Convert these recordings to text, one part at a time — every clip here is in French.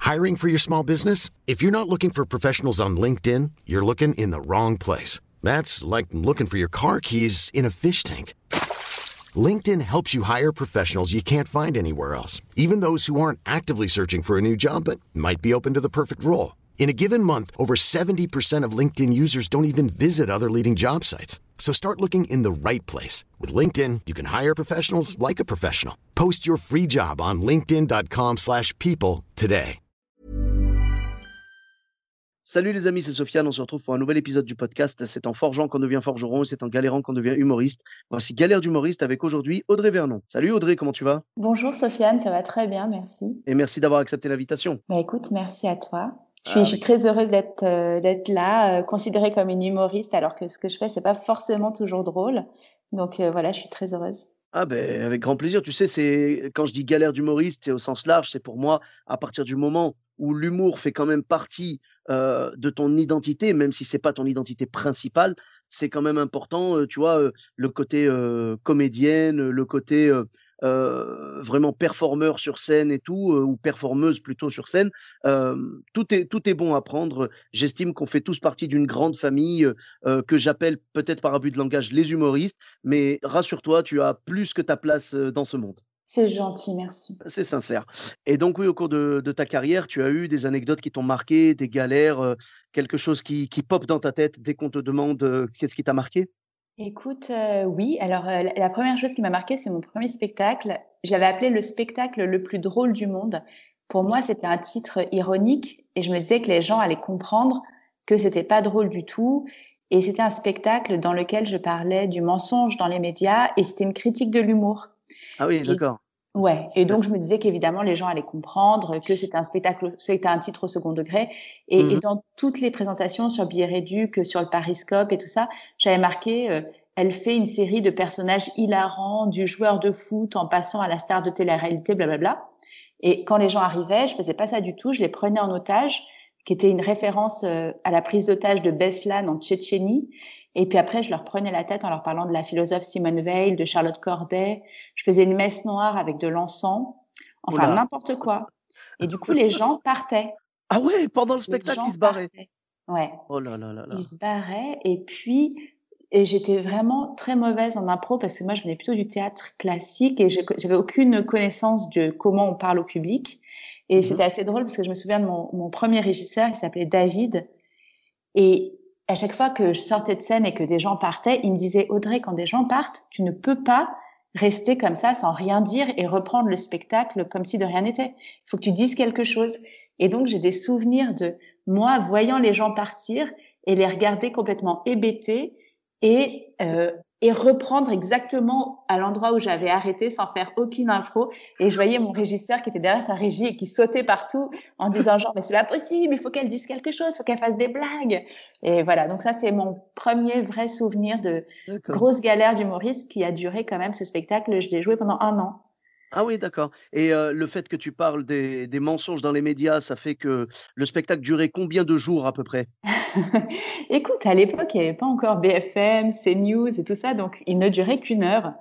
Hiring for your small business? If you're not looking for professionals on LinkedIn, you're looking in the wrong place. That's like looking for your car keys in a fish tank. LinkedIn helps you hire professionals you can't find anywhere else, even those who aren't actively searching for a new job but might be open to the perfect role. In a given month, over 70% of LinkedIn users don't even visit other leading job sites. So start looking in the right place. With LinkedIn, you can hire professionals like a professional. Post your free job on linkedin.com/people today. Salut les amis, c'est Sofiane, on se retrouve pour un nouvel épisode du podcast. C'est en forgeant qu'on devient forgeron et c'est en galérant qu'on devient humoriste. Voici Galère d'humoriste avec aujourd'hui Audrey Vernon. Salut Audrey, comment tu vas? Bonjour Sofiane, ça va très bien, merci. Et merci d'avoir accepté l'invitation. Bah écoute, merci à toi. Je Ah, suis très heureuse d'être là, considérée comme une humoriste, alors que ce que je fais, c'est pas forcément toujours drôle. Donc voilà, je suis très heureuse. avec grand plaisir. Tu sais, c'est quand je dis galère d'humoriste, c'est au sens large. C'est pour moi, à partir du moment où l'humour fait quand même partie de ton identité, même si c'est pas ton identité principale, c'est quand même important, tu vois, le côté comédienne, le côté vraiment performeur sur scène et tout, ou performeuse plutôt sur scène. Tout est bon à prendre. J'estime qu'on fait tous partie d'une grande famille que j'appelle peut-être par abus de langage les humoristes. Mais rassure-toi, tu as plus que ta place, dans ce monde. C'est gentil, merci. C'est sincère. Et donc oui, au cours de ta carrière, tu as eu des anecdotes qui t'ont marqué, des galères, quelque chose qui pop dans ta tête dès qu'on te demande, qu'est-ce qui t'a marqué? Écoute, oui, alors la première chose qui m'a marquée, c'est mon premier spectacle. J'avais appelé le spectacle le plus drôle du monde. Pour moi, c'était un titre ironique et je me disais que les gens allaient comprendre que c'était pas drôle du tout. Et c'était un spectacle dans lequel je parlais du mensonge dans les médias et c'était une critique de l'humour. Ah oui, Et d'accord. ouais, et donc je me disais qu'évidemment les gens allaient comprendre que c'était un titre au second degré. Et Mmh. dans toutes les présentations sur Billets Réduc, sur le Pariscope et tout ça, j'avais marqué, elle fait une série de personnages hilarants, du joueur de foot en passant à la star de télé-réalité, blablabla. Et quand les gens arrivaient, je faisais pas ça du tout, je les prenais en otage, qui était une référence à la prise d'otage de Beslan en Tchétchénie. Et puis après, je leur prenais la tête en leur parlant de la philosophe Simone Veil, de Charlotte Corday. Je faisais une messe noire avec de l'encens, Oh enfin là! n'importe quoi. Et du coup, les gens partaient. Ah ouais, pendant le Les spectacle, gens ils se barraient? partaient. Ouais, Oh là là là ils là. se barraient. Et j'étais vraiment très mauvaise en impro parce que moi, je venais plutôt du théâtre classique et j'avais aucune connaissance de comment on parle au public. Et Mmh. c'était assez drôle parce que je me souviens de mon premier régisseur, il s'appelait David. Et à chaque fois que je sortais de scène et que des gens partaient, il me disait: «Audrey, quand des gens partent, tu ne peux pas rester comme ça sans rien dire et reprendre le spectacle comme si de rien n'était. Il faut que tu dises quelque chose». Et donc j'ai des souvenirs de moi voyant les gens partir et les regarder complètement hébétés et reprendre exactement à l'endroit où j'avais arrêté sans faire aucune impro. Et je voyais mon régisseur qui était derrière sa régie et qui sautait partout en disant genre: «Mais c'est pas possible, il faut qu'elle dise quelque chose, il faut qu'elle fasse des blagues». Et voilà, donc ça, c'est mon premier vrai souvenir de D'accord. grosse galère d'humoriste qui a duré quand même ce spectacle. Je l'ai joué pendant 1 an. Ah oui, d'accord. Et le fait que tu parles des mensonges dans les médias, ça fait que le spectacle durait combien de jours à peu près? Écoute, à l'époque, il y avait pas encore BFM, CNews et tout ça, donc il ne durait qu'1 heure.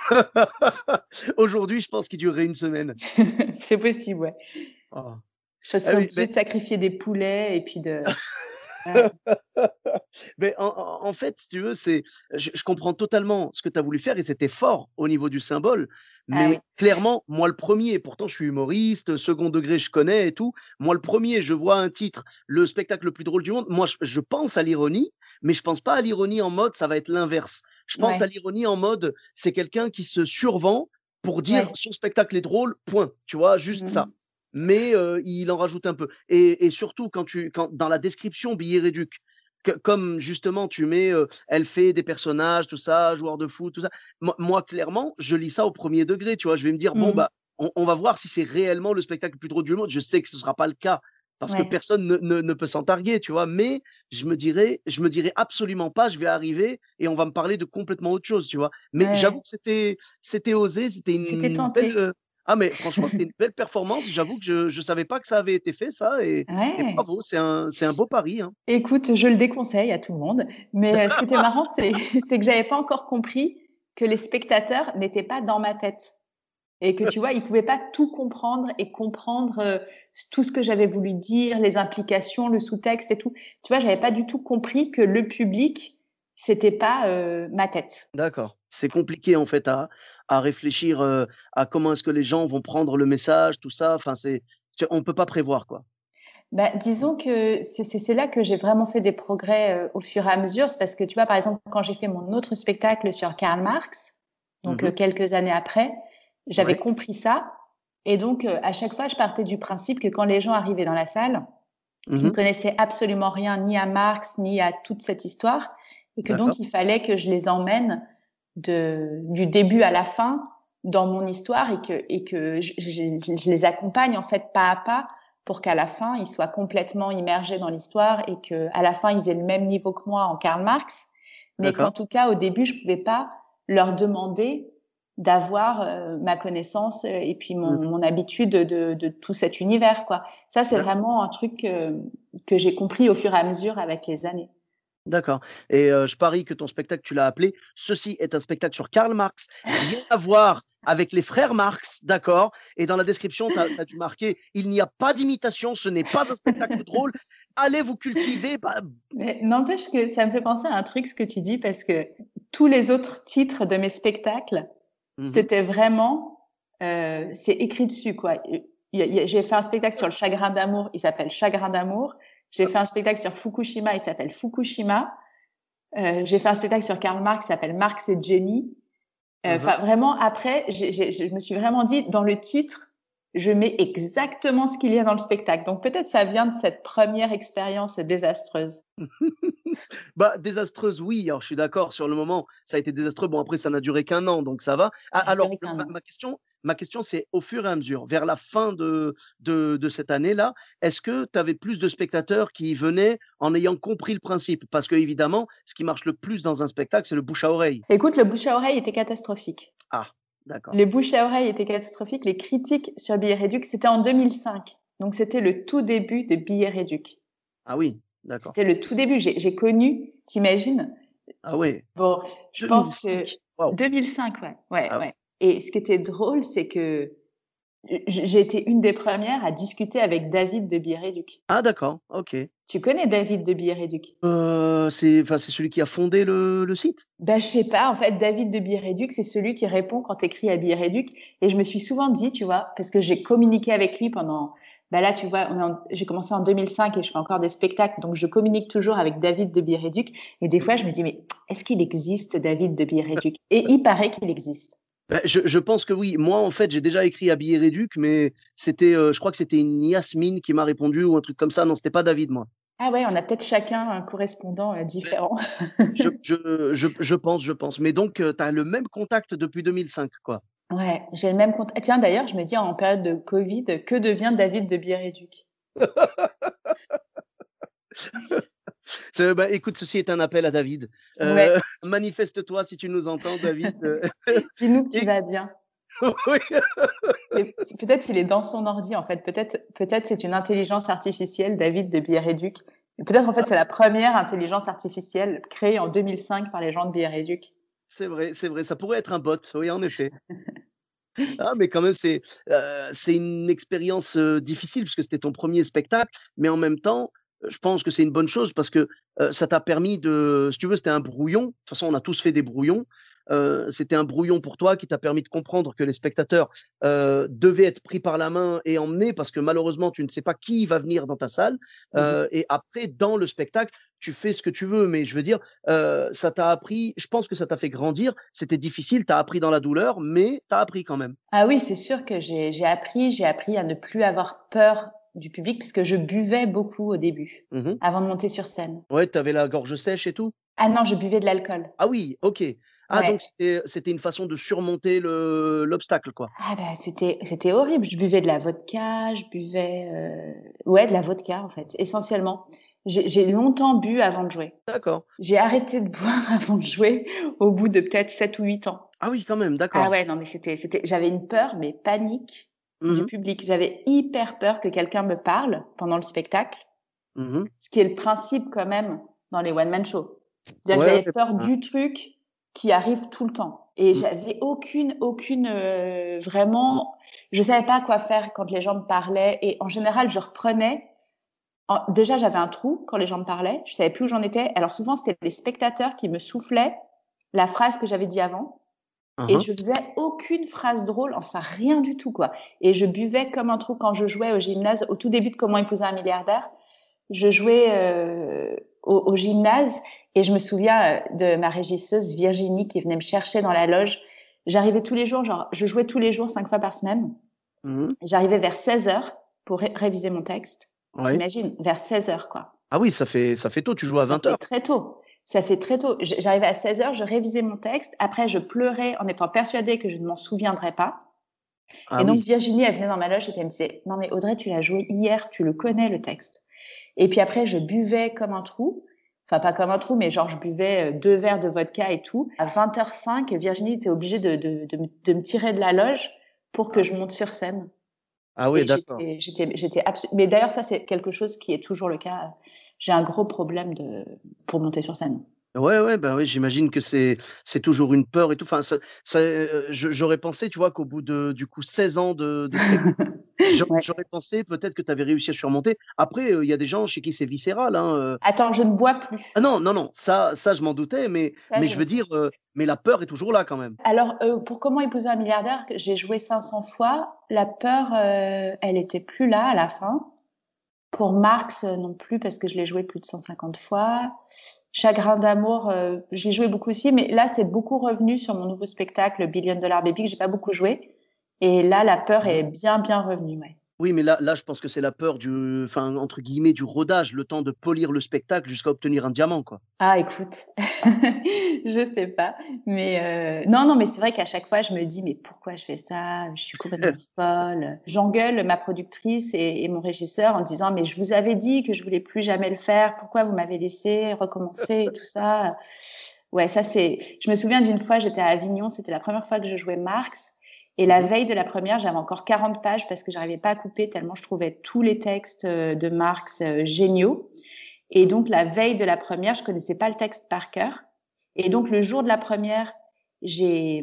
Aujourd'hui, je pense qu'il durerait une semaine. C'est possible, ouais. Ah. Je Ah serais oui, obligée beh de sacrifier des poulets et puis de ouais. Mais en fait, si tu veux, c'est je comprends totalement ce que tu as voulu faire et c'était fort au niveau du symbole. Ah oui. Mais clairement, moi le premier, pourtant je suis humoriste, second degré, je connais et tout. Moi le premier, je vois un titre, le spectacle le plus drôle du monde. Moi, je pense à l'ironie, mais je pense pas à l'ironie en mode ça va être l'inverse. Je pense à Ouais, l'ironie en mode, c'est quelqu'un qui se survend pour dire ouais. son spectacle est drôle, point. Tu vois? Juste ça. Mmh. Mais, il en rajoute un peu et surtout quand dans la description Billets Réduc, comme justement tu mets, elle fait des personnages, tout ça, joueur de foot, tout ça. Moi clairement, je lis ça au premier degré, tu vois? Je vais me dire: «Bon, Mmh. bah, on va voir si c'est réellement le spectacle le plus drôle du monde». Je sais que ce ne sera pas le cas, parce que Ouais. personne ne peut s'en targuer, tu vois? Mais je me dirais absolument pas: «Je vais arriver et on va me parler de complètement autre chose», tu vois? Ouais, Mais j'avoue ouais. que c'était osé, c'était C'était une belle, tenté. ah mais franchement, c'était une belle performance. J'avoue que je savais pas que ça avait été fait ça et Ouais. bravo, c'est un beau pari, hein. Écoute, je le déconseille à tout le monde, mais ce qui était marrant, c'est c'est que j'avais pas encore compris que les spectateurs n'étaient pas dans ma tête. Et que tu vois, il pouvait pas tout comprendre et comprendre tout ce que j'avais voulu dire, les implications, le sous-texte et tout. Tu vois, j'avais pas du tout compris que le public, c'était pas ma tête. D'accord. C'est compliqué en fait à réfléchir, à comment est-ce que les gens vont prendre le message, tout ça. Enfin, on peut pas prévoir, quoi. Bah, disons que c'est là que j'ai vraiment fait des progrès au fur et à mesure. C'est parce que tu vois, par exemple, quand j'ai fait mon autre spectacle sur Karl Marx, donc Mmh. quelques années après, j'avais Ouais. compris ça. Et donc, à chaque fois, je partais du principe que quand les gens arrivaient dans la salle, qui ne Mmh. connaissaient absolument rien ni à Marx ni à toute cette histoire, et que D'accord, donc il fallait que je les emmène du début à la fin dans mon histoire et que je les accompagne en fait pas à pas pour qu'à la fin ils soient complètement immergés dans l'histoire et que à la fin ils aient le même niveau que moi en Karl Marx, mais qu'en d'accord. tout cas au début je pouvais pas leur demander d'avoir ma connaissance et puis Mmh. mon habitude de tout cet univers quoi. Ça c'est D'accord. vraiment un truc que j'ai compris au fur et à mesure avec les années. D'accord et je parie que ton spectacle, tu l'as appelé «Ceci est un spectacle sur Karl Marx, rien à voir avec les frères Marx», d'accord et dans la description, tu as dû marquer: «Il n'y a pas d'imitation, ce n'est pas un spectacle drôle, allez vous cultiver». Bah, Mais n'empêche que ça me fait penser à un truc ce que tu dis parce que tous les autres titres de mes spectacles, mmh. c'était vraiment, c'est écrit dessus quoi. J'ai fait un spectacle sur le chagrin d'amour, il s'appelle Chagrin d'amour. J'ai fait un spectacle sur Fukushima, il s'appelle Fukushima. J'ai fait un spectacle sur Karl Marx, il s'appelle Marx et Jenny. Mmh. Enfin, vraiment, après, je me suis vraiment dit, dans le titre, je mets exactement ce qu'il y a dans le spectacle. Donc peut-être ça vient de cette première expérience désastreuse. Bah, désastreuse, oui, alors je suis d'accord, sur le moment, ça a été désastreux. Bon, après, ça n'a duré qu'1 an, donc ça va. A Ça a alors, duré qu'un an. ma question, c'est au fur et à mesure, vers la fin de cette année-là, est-ce que tu avais plus de spectateurs qui venaient en ayant compris le principe? Parce qu'évidemment, ce qui marche le plus dans un spectacle, c'est le bouche à oreille. Écoute, le bouche à oreille était catastrophique. Ah, d'accord. Les bouches à oreille étaient catastrophiques. Les critiques sur Billet Réduc, c'était en 2005. Donc c'était le tout début de Billet Réduc. Ah oui, d'accord. C'était le tout début. J'ai connu, t'imagines. Ah ouais, Bon, je pense que 2005. Waouh! 2005, ouais, ouais, Ah ouais. ouais. Et ce qui était drôle, c'est que j'ai été une des premières à discuter avec David de Billet Réduc. Ah d'accord, OK. Tu connais David de Billet Réduc? C'est celui qui a fondé le site? Bah, je sais pas, en fait, David de Billet Réduc, c'est celui qui répond quand tu écris à Billet Réduc. Et je me suis souvent dit, tu vois, parce que j'ai communiqué avec lui pendant, bah là, tu vois, j'ai commencé en 2005 et je fais encore des spectacles, donc je communique toujours avec David de Billet Réduc. Et des fois, je me dis, mais est-ce qu'il existe David de Billet Réduc? Et il paraît qu'il existe. Bah, je pense que oui. Moi, en fait, j'ai déjà écrit à Billet Réduc, mais c'était, je crois que c'était une Yasmine qui m'a répondu ou un truc comme ça. Non, c'était pas David, moi. Ah ouais, on a peut-être chacun un correspondant Beh, différent. je pense. Mais donc, tu as le même contact depuis 2005, quoi? Ouais, j'ai le même compte. Tiens, d'ailleurs, je me dis en période de Covid, que devient David de Billet Réduc? Bah, écoute, ceci est un appel à David. Ouais, Manifeste-toi si tu nous entends, David, dis-nous que tu et vas bien. oui. Et peut-être il est dans son ordi, en fait. Peut-être c'est une intelligence artificielle, David de Billet Réduc. Et peut-être, en fait, Ah, c'est la première intelligence artificielle créée en 2005 par les gens de Billet Réduc. c'est vrai, ça pourrait être un bot, oui, en effet. Ah, mais quand même, c'est une expérience, difficile puisque c'était ton premier spectacle, mais en même temps, je pense que c'est une bonne chose parce que, ça t'a permis de si tu veux, c'était un brouillon. De toute façon, on a tous fait des brouillons. C'était un brouillon pour toi qui t'a permis de comprendre que les spectateurs, devaient être pris par la main et emmenés parce que malheureusement, tu ne sais pas qui va venir dans ta salle. Mmh. Et après, dans le spectacle, tu fais ce que tu veux, mais je veux dire, ça t'a appris je pense que ça t'a fait grandir. C'était difficile, tu as appris dans la douleur, mais tu as appris quand même. Ah oui, c'est sûr que j'ai appris à ne plus avoir peur du public puisque je buvais beaucoup au début, Mmh mh. avant de monter sur scène. Ouais, tu avais la gorge sèche et tout? Ah non, je buvais de l'alcool. Ah oui, OK. Ah Ouais. donc c'était une façon de surmonter l'obstacle, quoi? Ah bah, c'était horrible. Je buvais de la vodka, je buvais, ouais, de la vodka, en fait, essentiellement. J'ai longtemps bu avant de jouer. D'accord. J'ai arrêté de boire avant de jouer au bout de peut-être 7 ou 8 ans. Ah oui, quand même, Ah d'accord. ouais, non, mais j'avais une peur, mais panique Mmh du mh. public. J'avais hyper peur que quelqu'un me parle pendant le spectacle, Mmh mh. ce qui est le principe quand même dans les one man show. C'est-à-dire que Ouais, j'avais ouais, peur hein. du truc qui arrive tout le temps. Et Mmh. j'avais aucune, vraiment, je savais pas quoi faire quand les gens me parlaient. Et en général, je reprenais. Déjà, j'avais un trou quand les gens me parlaient. Je savais plus où j'en étais. Alors souvent, c'était les spectateurs qui me soufflaient la phrase que j'avais dit avant. Hein, Et hein. je faisais aucune phrase drôle, enfin rien du tout, quoi. Et je buvais comme un trou quand je jouais au gymnase, au tout début de Comment épouser un milliardaire. Je jouais au gymnase et je me souviens de ma régisseuse Virginie qui venait me chercher dans la loge. J'arrivais tous les jours, genre, je jouais tous les jours, 5 fois par semaine. Mmh. J'arrivais vers 16h pour réviser mon texte. Ouais. T'imagines, vers 16h, quoi. Ah oui, ça fait tôt, tu joues à Ça fait 20h? très tôt. Ça fait très tôt. J'arrivais à 16h, je révisais mon texte. Après, je pleurais en étant persuadée que je ne m'en souviendrais pas. Ah Et donc, oui. Virginie, elle venait dans ma loge et elle me disait, non mais Audrey, tu l'as joué hier, tu le connais le texte. Et puis après, je buvais comme un trou. Enfin, pas comme un trou, mais genre, je buvais 2 verres de vodka et tout. À 20h05, Virginie était obligée de me tirer de la loge pour que Ah je monte sur scène. ah ouais, Et d'accord. mais d'ailleurs, ça, c'est quelque chose qui est toujours le cas. J'ai un gros problème pour monter sur scène. Ouais, ouais, bah, oui, j'imagine que c'est toujours une peur et tout. Enfin, j'aurais pensé, tu vois, qu'au bout de, du coup, 16 ans de spectacle, Ouais. j'aurais pensé peut-être que tu avais réussi à surmonter. Après, il y a des gens chez qui c'est viscéral, hein, Attends, je ne bois plus. ah non, non, non, ça je m'en doutais, mais Ça, je je ne veux bois dire, plus. mais la peur est toujours là quand même. Alors, pour Comment épouser un milliardaire, j'ai joué 500 fois. La peur, elle était plus là à la fin. Pour Marx, non plus, parce que je l'ai joué plus de 150 fois. Chagrin d'amour, j'ai joué beaucoup aussi, mais là, c'est beaucoup revenu sur mon nouveau spectacle, Billion Dollar Baby, que j'ai pas beaucoup joué. Et là, la peur Mmh. est bien, bien revenue, ouais. Oui, mais là, je pense que c'est la peur du, enfin, entre guillemets, «du rodage», le temps de polir le spectacle jusqu'à obtenir un diamant, quoi. Ah, écoute, je sais pas, mais non, non, mais c'est vrai qu'à chaque fois, je me dis: «Mais pourquoi je fais ça? Je suis complètement folle». J'engueule ma productrice et mon régisseur en disant: «Mais je vous avais dit que je voulais plus jamais le faire. Pourquoi vous m'avez laissé recommencer et tout ça?» Ouais, ça c'est je me souviens d'une fois, j'étais à Avignon, c'était la première fois que je jouais Marx et la Mmh. veille de la première, j'avais encore 40 pages parce que j'arrivais pas à couper tellement je trouvais tous les textes, de Marx, géniaux. Et donc, la veille de la première, je connaissais pas le texte par cœur. Et donc, le jour de la première, j'ai,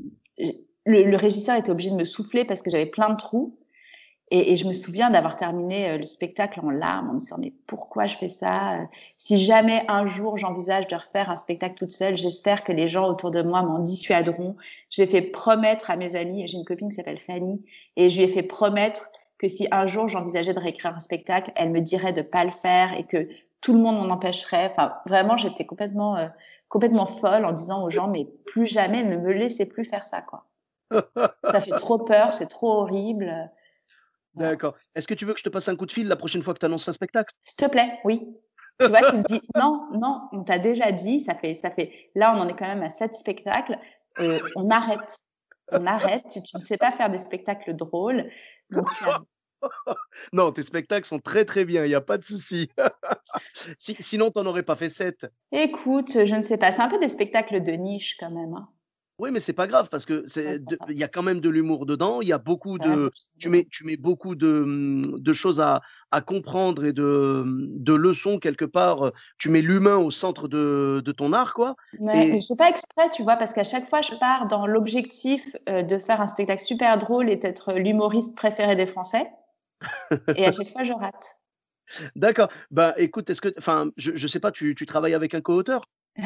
le régisseur était obligé de me souffler parce que j'avais plein de trous. Et je me souviens d'avoir terminé le spectacle en larmes, en me disant, mais pourquoi je fais ça? Si jamais un jour j'envisage de refaire un spectacle toute seule, j'espère que les gens autour de moi m'en dissuaderont. J'ai fait promettre à mes amis, j'ai une copine qui s'appelle Fanny, et je lui ai fait promettre que si un jour j'envisageais de réécrire un spectacle, elle me dirait de pas le faire et que tout le monde m'en empêcherait. Enfin, vraiment, j'étais complètement folle en disant aux gens, mais plus jamais, ne me laissez plus faire ça, quoi. Ça fait trop peur, c'est trop horrible. Voilà. D'accord. Est-ce que tu veux que je te passe un coup de fil la prochaine fois que tu annonces un spectacle? S'il te plaît, oui. Tu vois, tu me dis: «Non, non, on t'a déjà dit, ça fait là, on en est quand même à 7 spectacles, on arrête. On arrête, tu ne sais pas faire des spectacles drôles, donc tu arrêtes». Non, tes spectacles sont très, très bien, il y a pas de souci. Sinon, tu en aurais pas fait 7. Écoute, je ne sais pas, c'est un peu des spectacles de niche quand même, hein. Oui, mais c'est pas grave parce que Ouais, c'est pas grave. il y a quand même de l'humour dedans, il y a beaucoup Il y a quand même de quelque chose dedans. tu mets beaucoup de, de choses à comprendre et de, de leçons quelque part, tu mets l'humain au centre de ton art, quoi. Mais Et je fais pas exprès, tu vois? Parce qu'à chaque fois, je pars dans l'objectif, de faire un spectacle super drôle et d'être l'humoriste préféré des Français et à chaque fois, je rate. d'accord. Bah, écoute, est-ce que enfin, je sais pas, tu travailles avec un co-auteur?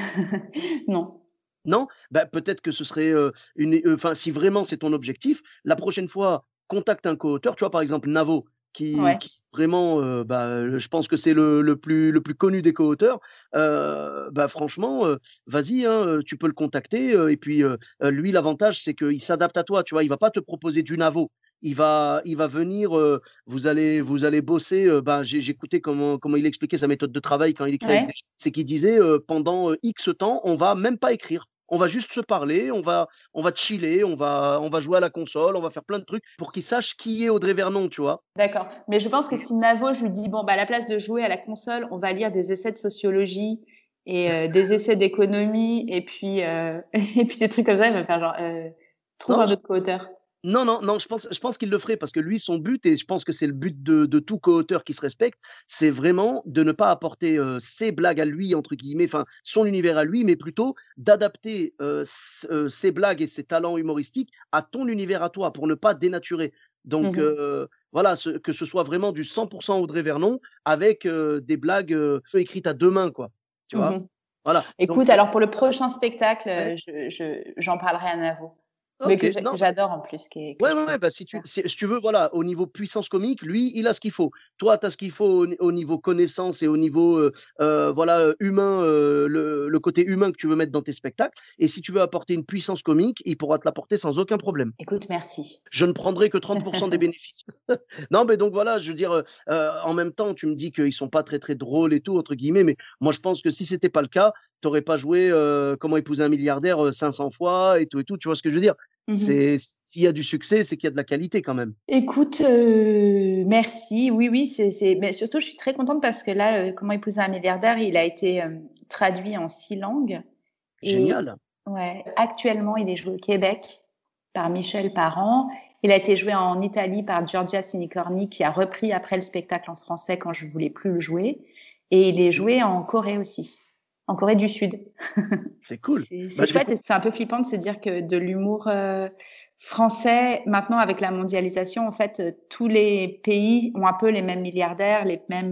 Non. Non? Bah, peut-être que ce serait, enfin, si vraiment c'est ton objectif, la prochaine fois, contacte un co-auteur. Tu vois, par exemple, Navo, Ouais. qui vraiment, bah, je pense que c'est le plus connu des co-auteurs. Bah, franchement, vas-y, hein, tu peux le contacter, et puis, lui, l'avantage, c'est qu'il s'adapte à toi, tu vois? Il va pas te proposer du Navo. Il va venir, vous allez bosser, ben, j'ai écouté comment il expliquait sa méthode de travail quand il écrit avec des Ouais. gens. C'est qu'il disait, pendant, X temps, on va même pas écrire. On va juste se parler, on va chiller, on va jouer à la console, on va faire plein de trucs pour qu'il sache qui est Audrey Vernon, tu vois? D'accord. Mais je pense que si Navo, je lui dis, bon, bah, à la place de jouer à la console, on va lire des essais de sociologie et des essais d'économie et puis, et puis des trucs comme ça, il va me faire genre, trouve Non, un autre co-auteur. Non, non, non, je pense qu'il le ferait parce que lui, son but et je pense que c'est le but de tout co-auteur qui se respecte, c'est vraiment de ne pas apporter, «ses blagues à lui» entre guillemets, enfin son univers à lui, mais plutôt d'adapter, ses blagues et ses talents humoristiques à ton univers à toi pour ne pas dénaturer. Donc Mmh. voilà, que ce soit vraiment du 100 Audrey Vernon avec, des blagues, écrites à 2 mains quoi, tu vois? Mmh. Voilà, donc Écoute, alors pour le prochain spectacle, ouais, j'en parlerai à Navo, mais OK, que non. j'adore en plus, que Ouais, je ouais, trouve ouais, bah, si tu super. si tu veux, voilà, au niveau puissance comique, lui, il a ce qu'il faut. Toi, tu as ce qu'il faut au niveau connaissance et au niveau, voilà, humain, le côté humain que tu veux mettre dans tes spectacles et si tu veux apporter une puissance comique, il pourra te l'apporter sans aucun problème. Écoute, merci. Je ne prendrai que 30 des bénéfices. Non, mais donc voilà, je veux dire, en même temps, tu me dis qu'ils sont pas très, très «drôles» et tout, entre guillemets, mais moi, je pense que si c'était pas le cas, tu aurais pas joué, Comment épouser un milliardaire, 500 fois et tout, tu vois ce que je veux dire? Mmh. C'est s'il y a du succès, c'est qu'il y a de la qualité quand même. Écoute, merci. Oui, oui, c'est mais surtout, je suis très contente parce que là, Comment épouser un milliardaire, il a été, traduit en 6 langues et Génial. ouais, actuellement, il est joué au Québec par Michel Parent. Il a été joué en Italie par Giorgia Sinicorni qui a repris après le spectacle en français quand je voulais plus le jouer et il est Mmh. joué en Corée aussi, en Corée du Sud. C'est cool. C'est Bah, je vais chouette pou et c'est un peu flippant de se dire que de l'humour, français, maintenant avec la mondialisation, en fait, tous les pays ont un peu les mêmes milliardaires,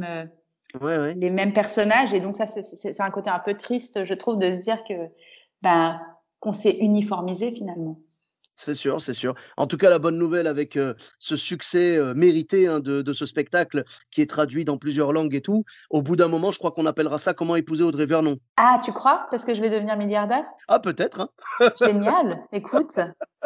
ouais, ouais. les mêmes personnages et donc ça, c'est un côté un peu triste, je trouve, de se dire que, ben, qu'on s'est uniformisé finalement. C'est sûr, c'est sûr. En tout cas, la bonne nouvelle avec, ce succès, mérité, hein, de ce spectacle qui est traduit dans plusieurs langues et tout, au bout d'un moment, je crois qu'on appellera ça «Comment épouser Audrey Vernon». Ah, tu crois? Parce que je vais devenir milliardaire? Ah peut-être, hein. Génial, écoute.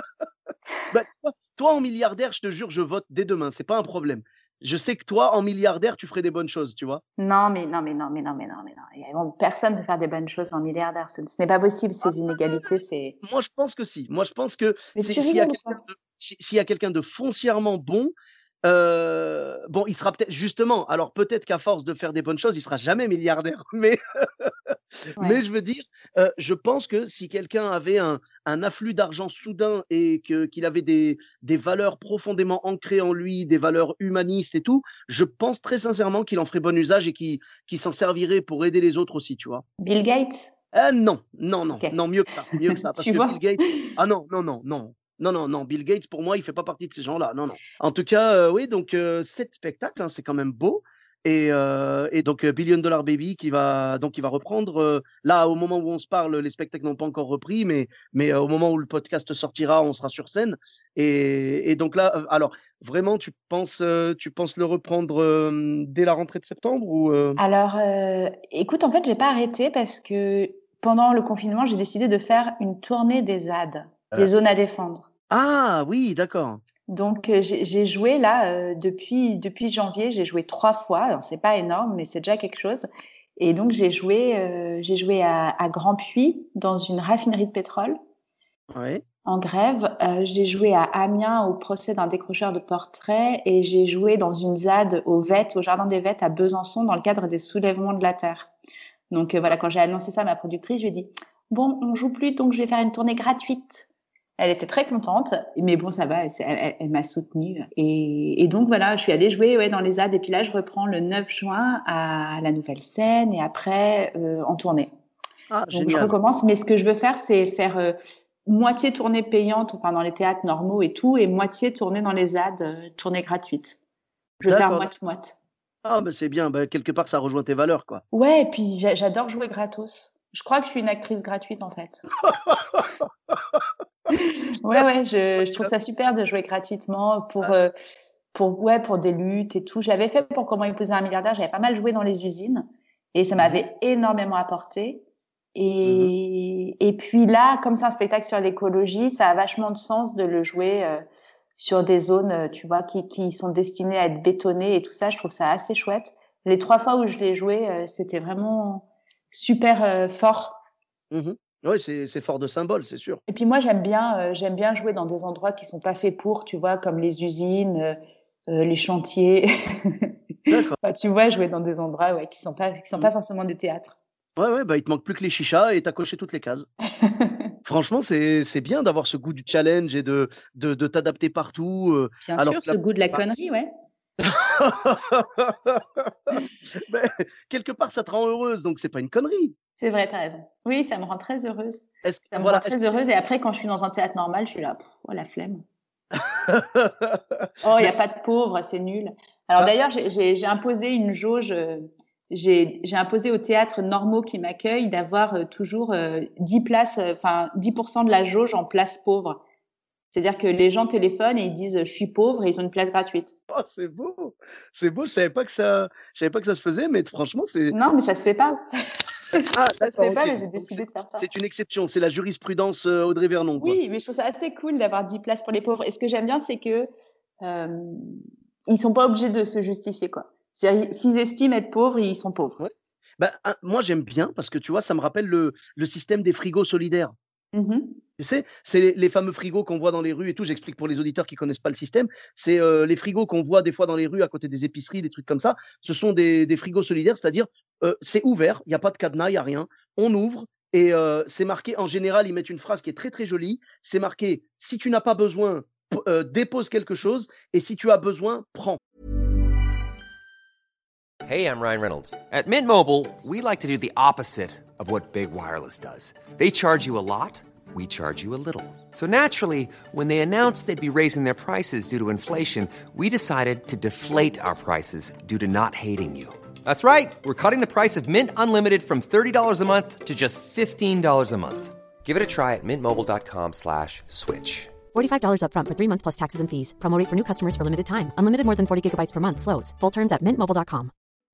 Bah, toi en milliardaire, je te jure, je vote dès demain, c'est pas un problème. Je sais que toi, en milliardaire, tu ferais des bonnes choses, tu vois? Non, mais non, mais non, mais non, mais non, mais non. Il y a personne ne peut faire des bonnes choses en milliardaire. Ce n'est pas possible, ces inégalités, c'est Moi, je pense que si. Moi, je pense que mais tu s'il y a rigoles ou quelqu'un quoi? de s'il y a quelqu'un de foncièrement bon, bon, il sera peut-être justement, alors peut-être qu'à force de faire des bonnes choses, il sera jamais milliardaire, mais Ouais. je veux dire, je pense que si quelqu'un avait un afflux d'argent soudain et qu'il avait des valeurs profondément ancrées en lui, des valeurs humanistes et tout, je pense très sincèrement qu'il en ferait bon usage et qu'il s'en servirait pour aider les autres aussi, tu vois? Bill Gates? Non, non, non, OK. non, mieux que ça, parce Tu que Bill vois? Gates ah non, non, non, non, non, non, non, Bill Gates pour moi, il fait pas partie de ces gens-là, non, non. En tout cas, oui, donc 7 spectacles, hein, c'est quand même beau et donc Billion Dollar Baby qui va reprendre, là, au moment où on se parle, les spectacles n'ont pas encore repris, mais au moment où le podcast sortira, on sera sur scène et donc là, alors vraiment tu penses le reprendre, dès la rentrée de septembre ou? Alors, écoute, en fait, j'ai pas arrêté parce que pendant le confinement, j'ai décidé de faire une tournée des ZAD, des zones à défendre. Ah oui, d'accord. Donc, j'ai joué là, depuis janvier, j'ai joué 3 fois. Alors c'est pas énorme, mais c'est déjà quelque chose et donc j'ai joué à Grandpuits dans une raffinerie de pétrole Ouais. en grève. J'ai joué à Amiens au procès d'un décrocheur de portraits et j'ai joué dans une ZAD au VET, au jardin des Vets à Besançon dans le cadre des soulèvements de la terre. Donc, voilà, quand j'ai annoncé ça à ma productrice, je lui ai dit: «Bon, on joue plus, donc je vais faire une tournée gratuite». Elle était très contente, mais bon, ça va, elle m'a soutenue et donc voilà, je suis allée jouer, ouais, dans les ZAD et puis là, je reprends le 9 juin à la Nouvelle-Scène et après, en tournée. Ah Donc je génial. recommence, mais ce que je veux faire, c'est faire, moitié tournée payante, enfin dans les théâtres normaux et tout et moitié tournée dans les ZAD, tournée gratuite. Je veux faire D'accord, d'accord. moite-moite. Ah bah, c'est bien, bah, quelque part ça rejoint tes valeurs, quoi. Ouais et puis j'adore jouer gratos. Je crois que je suis une actrice gratuite, en fait. Ouais, ouais, je trouve ça super de jouer gratuitement Ah j pour des luttes et tout. J'avais fait pour Comment épouser un milliardaire, j'avais pas mal joué dans les usines et ça mmh mh, m'avait énormément apporté mmh. et puis là, comme c'est un spectacle sur l'écologie, ça a vachement de sens de le jouer, sur des zones, tu vois, qui sont destinées à être bétonnées et tout ça. Je trouve ça assez chouette. Les 3 fois où je l'ai joué, c'était vraiment super, fort. Mmh. Ouais, c'est fort de symbole, c'est sûr. Et puis moi, j'aime bien jouer dans des endroits qui sont pas faits pour, tu vois? Comme les usines, les chantiers. D'accord. Enfin, tu vois? Jouer dans des endroits, ouais, qui sont Mmh. pas forcément des théâtres. Ouais, ouais, bah, il te manque plus que les chichas et tu as coché toutes les cases. franchement, c'est bien d'avoir ce goût du challenge et de t'adapter partout, Bien alors sûr, que la ce goût de la plupart connerie, ouais. beh, quelque part, ça te rend heureuse, donc c'est pas une connerie. C'est vrai, tu as raison. Oui, ça me rend très heureuse. Est-ce Ça me rend voilà, est-ce très que c'est heureuse et après quand je suis dans un théâtre normal, je suis là: «Oh la flemme. Oh, il y mais a c'est pas de pauvres, c'est nul». Alors bah, d'ailleurs, j'ai imposé une jauge, j'ai imposé aux théâtres normaux qui m'accueillent d'avoir, toujours, 10 places, enfin 10 de la jauge en places pauvres. C'est-à-dire que les gens téléphonent et ils disent: «Je suis pauvre» et ils ont une place gratuite. oh, c'est beau! C'est beau, je savais pas que ça se faisait, mais franchement, c'est Non, mais ça se fait pas. ah Ça se fait d'accord, pas, OK. mais j'ai Donc décidé c'est de faire ça. c'est une exception, c'est la jurisprudence, Audrey Vernon, quoi. Oui, mais je trouve ça assez cool d'avoir 10 places pour les pauvres et ce que j'aime bien, c'est que, hem, ils sont pas obligés de se justifier, quoi. C'est-à-dire, s'ils estiment être pauvres, ils sont pauvres. Ouais. Bah, moi, j'aime bien parce que, tu vois, ça me rappelle le système des frigos solidaires. Mmh. Tu sais? C'est les fameux frigos qu'on voit dans les rues et tout. J'explique pour les auditeurs qui connaissent pas le système. C'est, les frigos qu'on voit des fois dans les rues à côté des épiceries, des trucs comme ça. Ce sont des frigos solidaires, c'est-à-dire, c'est ouvert, il y a pas de cadenas, il y a rien. On ouvre et c'est marqué en général, ils mettent une phrase qui est très, très jolie. C'est marqué: «Si tu n'as pas besoin, dépose quelque chose et si tu as besoin, prends». Hey, I'm Ryan Reynolds. At Mint Mobile, we like to do the opposite of what Big Wireless does. They charge you a lot, we charge you a little. So naturally, when they announced they'd be raising their prices due to inflation, we decided to deflate our prices due to not hating you. That's right. We're cutting the price of Mint Unlimited from $30 a month to just $15 a month. Give it a try at mintmobile.com/switch. $45 upfront for 3 months plus taxes and fees. Promo rate for new customers for limited time. Unlimited more than 40 gigabytes per month. Slows full terms at mintmobile.com.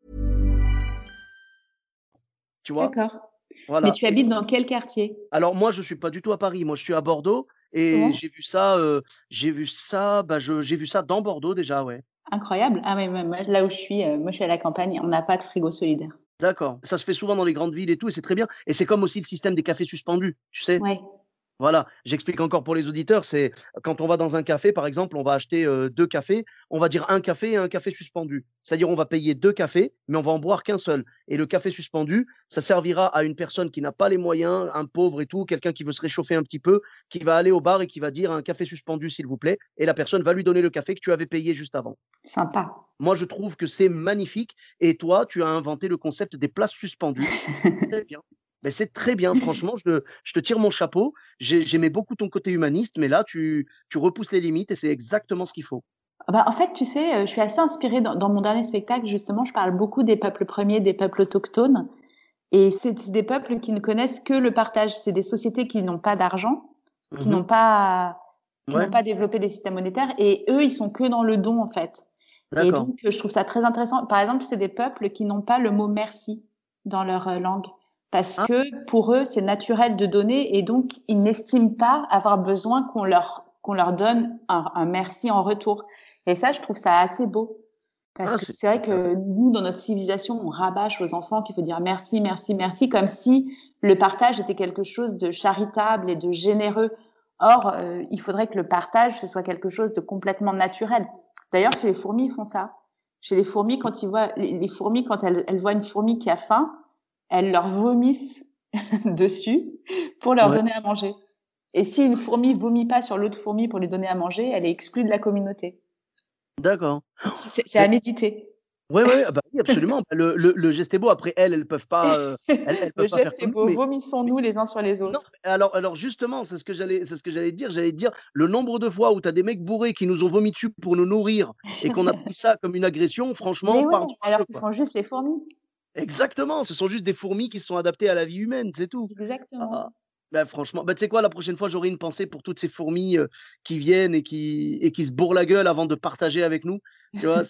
Tu vois? D'accord. Mais Voilà tu habites dans quel quartier? alors moi, je suis pas du tout à Paris. Moi, je suis à Bordeaux et Comment? j'ai vu ça, bah, j'ai vu ça dans Bordeaux déjà, ouais. Incroyable. Ah ouais, moi là où je suis, moi je suis à la campagne, on n'a pas de frigo solidaire. D'accord. Ça se fait souvent dans les grandes villes et tout et c'est très bien et c'est comme aussi le système des cafés suspendus, tu sais? Ouais. Voilà, j'explique encore pour les auditeurs, c'est quand on va dans un café, par exemple, on va acheter, 2 cafés, on va dire un café et un café suspendu. C'est-à-dire on va payer 2 cafés, mais on va en boire qu'un seul et le café suspendu, ça servira à une personne qui n'a pas les moyens, un pauvre et tout, quelqu'un qui veut se réchauffer un petit peu, qui va aller au bar et qui va dire: «Un café suspendu, s'il vous plaît» et la personne va lui donner le café que tu avais payé juste avant. Sympa. Moi, je trouve que c'est magnifique et toi, tu as inventé le concept des places suspendues. Très bien. Mais c'est très bien, franchement, je te tire mon chapeau. J'aimais beaucoup ton côté humaniste, mais là, tu repousses les limites et c'est exactement ce qu'il faut. Ah bah, en fait, tu sais, je suis assez inspirée dans mon dernier spectacle, justement, je parle beaucoup des peuples premiers, des peuples autochtones et c'est des peuples qui ne connaissent que le partage. C'est des sociétés qui n'ont pas d'argent, qui Mmh. n'ont pas qui Ouais, n'ont pas développé des systèmes monétaires et eux, ils sont que dans le don, en fait et d'accord. donc je trouve ça très intéressant. Par exemple, c'est des peuples qui n'ont pas le mot «merci» dans leur, langue parce Ah, que pour eux, c'est naturel de donner et donc ils n'estiment pas avoir besoin qu'on leur donne un merci en retour et ça, je trouve ça assez beau. Parce ah, que c'est c'est vrai super. que nous, dans notre civilisation, on rabâche aux enfants qu'il faut dire merci, merci, merci, comme si le partage était quelque chose de charitable et de généreux. Or, il faudrait que le partage, ce soit quelque chose de complètement naturel. D'ailleurs, chez les fourmis, ils font ça. Chez les fourmis, quand ils voient les fourmis, quand elles voient une fourmi qui a faim, elles leur vomissent dessus pour leur Ouais, donner à manger. Et si une fourmi vomit pas sur l'autre fourmi pour lui donner à manger, elle est exclue de la communauté. d'accord. C'est à méditer. Ouais, ouais, ah bah, oui, absolument. Bah, le geste est beau. Après elles peuvent pas, elles Le peuvent pas faire geste est comme nous, beau, mais vomissons-nous les uns sur les non, autres. alors justement, c'est ce que j'allais te dire. J'allais te dire, le nombre de fois où tu as des mecs bourrés qui nous ont vomi dessus pour nous nourrir et qu'on a pris ça comme une agression, franchement, Mais ouais, pardon un alors peu, qu'ils quoi. font juste les fourmis. Exactement, ce sont juste des fourmis qui se sont adaptées à la vie humaine, c'est tout. Exactement. Ah, bah, franchement, bah, tu sais quoi? La prochaine fois, j'aurai une pensée pour toutes ces fourmis, qui viennent et qui se bourrent la gueule avant de partager avec nous, tu vois?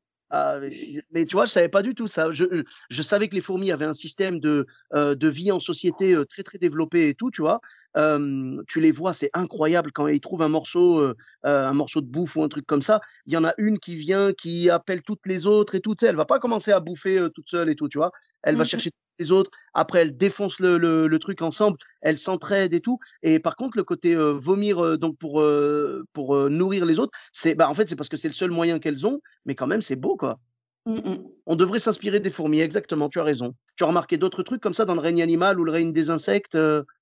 Mais tu vois, je savais pas du tout ça. Je savais que les fourmis avaient un système de vie en société, très, très développé et tout, tu vois? Tu les vois, c'est incroyable quand ils trouvent un morceau de bouffe ou un truc comme ça. Il y en a une qui vient, qui appelle toutes les autres et tout, tu sais? Elle va pas commencer à bouffer, toute seule et tout, tu vois? Elle va Mmh mh. chercher les autres, après elles défoncent le truc ensemble, elles s'entraident et tout et par contre le côté, vomir, donc pour nourrir les autres, bah, en fait, c'est parce que c'est le seul moyen qu'elles ont, mais quand même c'est beau, quoi. Mmh mh. On devrait s'inspirer des fourmis, exactement, tu as raison. Tu as remarqué d'autres trucs comme ça dans le règne animal ou le règne des insectes?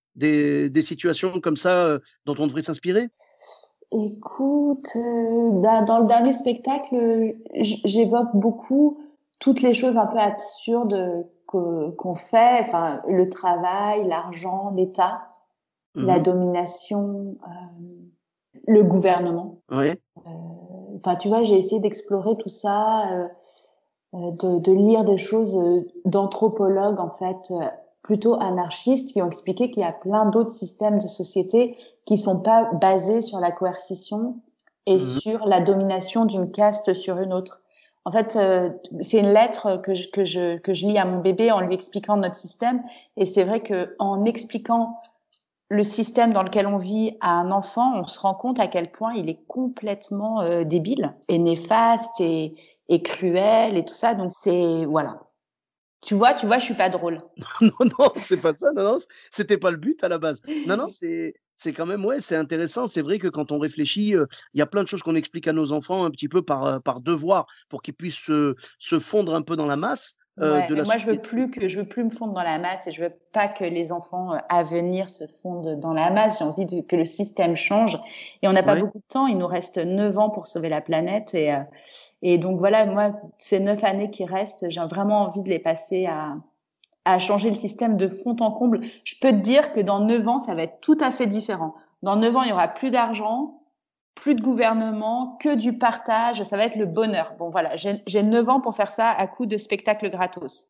des situations comme ça dont on devrait s'inspirer? Écoute, dans le dernier spectacle, j'évoque beaucoup toutes les choses un peu absurdes qu'on fait, enfin le travail, l'argent, l'État, la Mhm. domination, le gouvernement. Ouais. Enfin, tu vois, j'ai essayé d'explorer tout ça, de lire des choses d'anthropologues en fait, plutôt anarchistes, qui ont expliqué qu'il y a plein d'autres systèmes de société qui sont pas basés sur la coercition et Mhm. sur la domination d'une caste sur une autre. En fait, c'est une lettre que je lis à mon bébé en lui expliquant notre système. Et c'est vrai que en expliquant le système dans lequel on vit à un enfant, on se rend compte à quel point il est complètement débile et néfaste et cruel et tout ça. Donc c'est voilà. Je suis pas drôle. Non, non, c'est pas ça, non, non, c'était pas le but à la base. Non, non, c'est quand même ouais, c'est intéressant. C'est vrai que quand on réfléchit, il y a plein de choses qu'on explique à nos enfants un petit peu par devoir, pour qu'ils puissent se fondre un peu dans la masse, Ouais, de mais la moi société. je veux plus me fondre dans la masse et je veux pas que les enfants à venir se fondent dans la masse. J'ai envie que le système change et on n'a pas Ouais. beaucoup de temps. Il nous reste 9 ans pour sauver la planète et donc voilà, moi ces 9 années qui restent, j'ai vraiment envie de les passer à changer le système de fond en comble. Je peux te dire que dans 9 ans, ça va être tout à fait différent. Dans 9 ans, il y aura plus d'argent, plus de gouvernement, que du partage, ça va être le bonheur. Bon voilà, j'ai 9 ans pour faire ça à coup de spectacle gratos.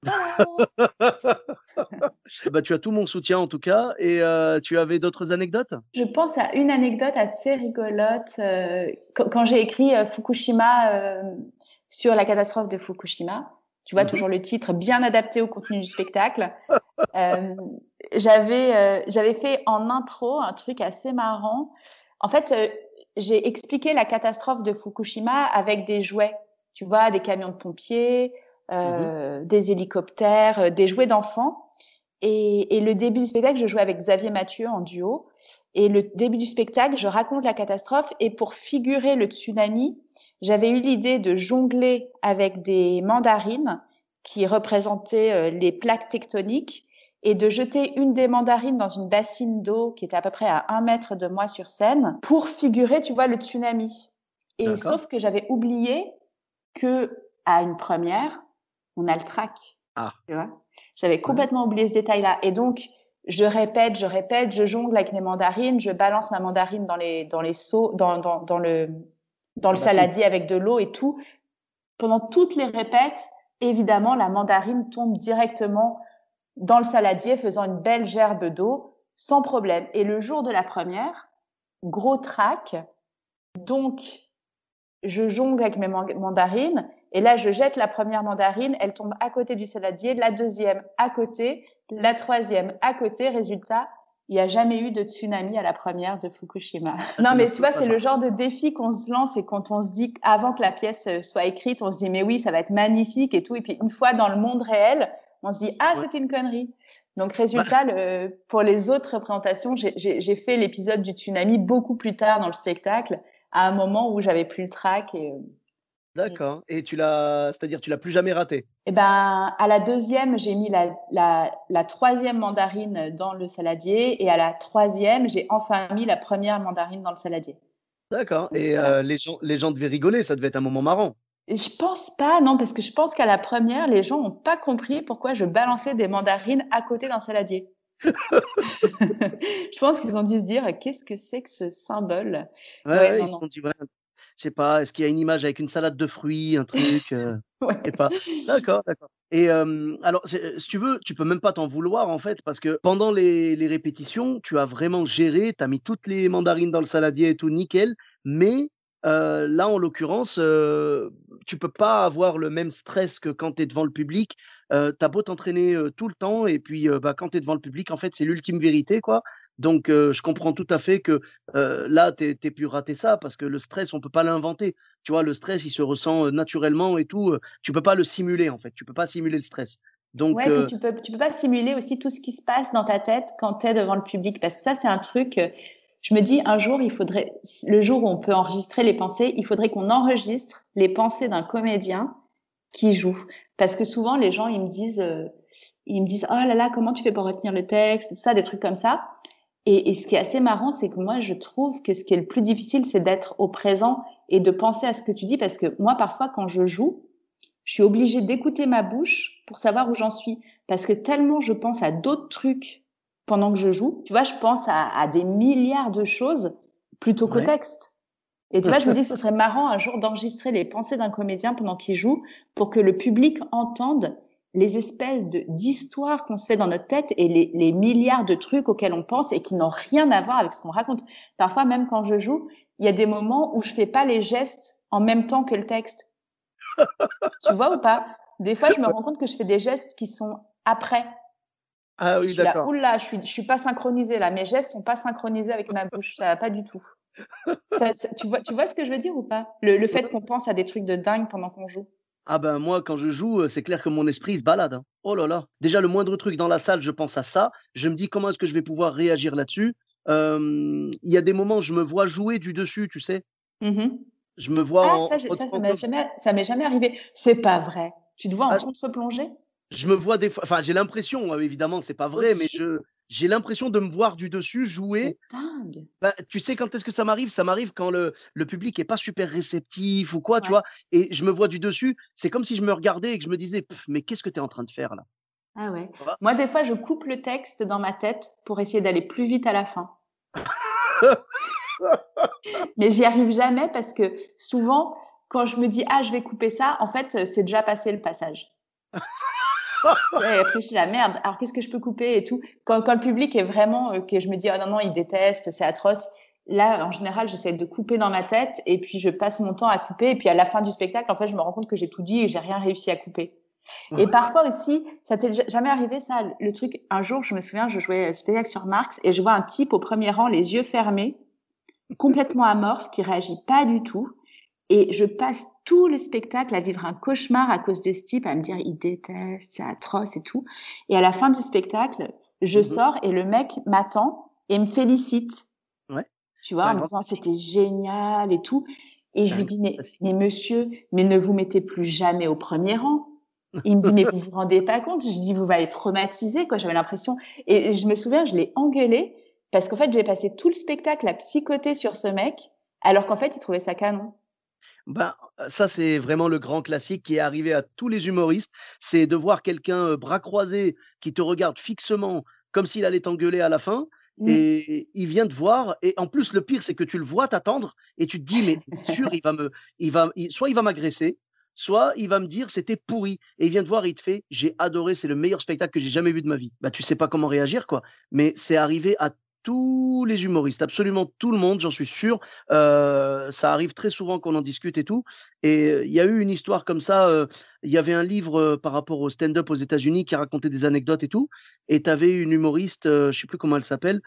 Bah, tu as tout mon soutien en tout cas et tu avais d'autres anecdotes? Je pense à une anecdote assez rigolote. Quand j'ai écrit Fukushima sur la catastrophe de Fukushima, tu vois Mmh. toujours le titre bien adapté au contenu du spectacle. Euh, j'avais fait en intro un truc assez marrant. En fait, j'ai expliqué la catastrophe de Fukushima avec des jouets. Tu vois, des camions de pompiers, Mmh. des hélicoptères, des jouets d'enfants. Et le début du spectacle, je jouais avec Xavier Mathieu en duo. Et le début du spectacle, je raconte la catastrophe. Et pour figurer le tsunami, j'avais eu l'idée de jongler avec des mandarines qui représentaient les plaques tectoniques et de jeter une des mandarines dans une bassine d'eau qui était à peu près à 1 mètre de moi sur scène pour figurer, tu vois, le tsunami. Et D'accord. sauf que j'avais oublié que à une première, on a le trac. Ah, Tu vois, j'avais ouais. complètement oublié ce détail-là. Et donc, je répète, je jongle avec mes mandarines, je balance ma mandarine dans les seaux, dans le La bassine. saladier avec de l'eau et tout. Pendant toutes les répètes, évidemment, la mandarine tombe directement dans le saladier, faisant une belle gerbe d'eau, sans problème. Et le jour de la première, gros trac. Donc, je jongle avec mes mandarines et là, je jette la première mandarine, elle tombe à côté du saladier, la deuxième à côté, la troisième à côté. Résultat, il n'y a jamais eu de tsunami à la première de Fukushima. Ah, Non, je ne mais tu peux vois, pas c'est le genre de défi qu'on se lance et quand on se dit, avant que la pièce soit écrite, on se dit, mais oui, ça va être magnifique et tout. Et puis, une fois dans le monde réel, on se dit, ah, ouais. c'était une connerie. Donc, Bah, résultat, pour les autres représentations, j'ai fait l'épisode du tsunami beaucoup plus tard dans le spectacle, à un moment où j'avais plus le trac d'accord et c'est-à-dire tu l'as plus jamais raté? et ben, à la deuxième, j'ai mis la troisième mandarine dans le saladier et à la troisième, j'ai enfin mis la première mandarine dans le saladier. D'accord Donc et voilà. les gens devaient rigoler, ça devait être un moment marrant? Et je pense pas, non, parce que je pense qu'à la première, les gens ont pas compris pourquoi je balançais des mandarines à côté d'un saladier. Je pense qu'ils ont dû se dire: «Qu'est-ce que c'est que ce symbole?» Ouais, Ouais, ouais, non, ils se non. sont dit: «Ouais, je sais pas, est-ce qu'il y a une image avec une salade de fruits, un truc, Ouais. je sais pas». D'accord, d'accord et alors si tu veux, tu peux même pas t'en vouloir en fait parce que pendant les répétitions, tu as vraiment géré, tu as mis toutes les mandarines dans le saladier et tout nickel, mais là en l'occurrence, tu peux pas avoir le même stress que quand tu es devant le public. Tu as beau t'entraîner, tout le temps et puis, bah, quand tu es devant le public, en fait, c'est l'ultime vérité, quoi. Donc je comprends tout à fait que là, tu pu rater ça parce que le stress, on peut pas l'inventer. Tu vois? Le stress, il se ressent, naturellement et tout, tu peux pas le simuler, en fait. Tu peux pas simuler le stress. Donc Ouais, puis tu peux pas simuler aussi tout ce qui se passe dans ta tête quand tu es devant le public parce que ça, c'est un truc, je me dis un jour, il faudrait le jour où on peut enregistrer les pensées, il faudrait qu'on enregistre les pensées d'un comédien qui joue. Parce que souvent, les gens, ils me disent, oh là là, comment tu fais pour retenir le texte, tout ça, des trucs comme ça. Et ce qui est assez marrant, c'est que moi, je trouve que ce qui est le plus difficile, c'est d'être au présent et de penser à ce que tu dis. Parce que moi, parfois, quand je joue, je suis obligée d'écouter ma bouche pour savoir où j'en suis. Parce que tellement je pense à d'autres trucs pendant que je joue. Tu vois, je pense à des milliards de choses plutôt qu'au Ouais. texte. Et tu vois, je me dis que ce serait marrant un jour d'enregistrer les pensées d'un comédien pendant qu'il joue pour que le public entende les espèces d'histoires qu'on se fait dans notre tête et les milliards de trucs auxquels on pense et qui n'ont rien à voir avec ce qu'on raconte. Parfois, même quand je joue, il y a des moments où je fais pas les gestes en même temps que le texte. Tu vois ou pas? Des fois, je me rends compte que je fais des gestes qui sont après. Ah Et je oui, suis là, d'accord. oula, je suis pas synchronisée là. Mes gestes sont pas synchronisés avec ma bouche. Ça va pas du tout. Tu vois ce que je veux dire ou pas? Le fait qu'on pense à des trucs de dingue pendant qu'on joue. Ah ben, moi, quand je joue, c'est clair que mon esprit se balade, hein. Oh là là! Déjà, le moindre truc dans la salle, je pense à ça. Je me dis: «Comment est-ce que je vais pouvoir réagir là-dessus?» Il y a des moments, je me vois jouer du dessus, tu sais? Mmh. Je me vois Ah, en ça m'est jamais arrivé. C'est pas vrai. Tu te vois en ah, contre-plongée? je me vois des fois enfin, j'ai l'impression, évidemment, c'est pas vrai, mais Au-dessus? j'ai l'impression de me voir du dessus jouer. C'est dingue. Bah, tu sais quand est-ce que ça m'arrive? Ça m'arrive quand le public est pas super réceptif ou quoi, tu Ouais. vois? Et je me vois du dessus, c'est comme si je me regardais et que je me disais: «Mais qu'est-ce que tu es en train de faire là?» Ah ouais. Tu vois? Moi, des fois, je coupe le texte dans ma tête pour essayer d'aller plus vite à la fin. Mais j'y arrive jamais parce que souvent, quand je me dis: «Ah, je vais couper ça», en fait, c'est déjà passé le passage. Ouais, et après je suis là: «Merde, alors qu'est-ce que je peux couper et tout?» Quand le public est vraiment, que je me dis: «Oh non, non, il déteste, c'est atroce», là, en général, j'essaie de couper dans ma tête et puis je passe mon temps à couper et puis à la fin du spectacle, en fait, je me rends compte que j'ai tout dit et j'ai rien réussi à couper. Et parfois aussi, ça t'est jamais arrivé ça, le truc un jour, je me souviens, je jouais spectacle sur Marx et je vois un type au premier rang, les yeux fermés, complètement amorphe, qui réagit pas du tout et je passe tout le spectacle à vivre un cauchemar à cause de ce type, à me dire: «Il déteste, c'est atroce et tout» et à la fin du spectacle, je Mmh. sors et le mec m'attend et me félicite, Ouais, tu c'est vois? un En me grand disant: classique. «C'était génial et tout» et C'est je un lui grand dis: classique. mais monsieur, mais ne vous mettez plus jamais au premier rang». Il me dit: «Mais vous vous rendez pas compte?» Je dis: «Vous m'avez traumatisée, quoi». J'avais l'impression et je me souviens, je l'ai engueulé parce qu'en fait, j'ai passé tout le spectacle à psychoter sur ce mec, alors qu'en fait, il trouvait ça canon. Ben, ça, c'est vraiment le grand classique qui est arrivé à tous les humoristes, c'est de voir quelqu'un, bras croisés, qui te regarde fixement comme s'il allait t'engueuler à la fin Mmh. et il vient te voir et en plus, le pire, c'est que tu le vois t'attendre et tu te dis: «Mais c'est sûr, soit il va m'agresser, soit il va me dire: "C'était pourri"» et il vient te voir et il te fait: «J'ai adoré, c'est le meilleur spectacle que j'ai jamais vu de ma vie». Bah, tu sais pas comment réagir, quoi. Mais c'est arrivé à tous les humoristes, absolument tout le monde, j'en suis sûr. Ça arrive très souvent qu'on en discute et tout et il y a eu une histoire comme ça, il y avait un livre, par rapport au stand-up aux États-Unis qui racontait des anecdotes et tout et tu avais une humoriste, je sais plus comment elle s'appelle,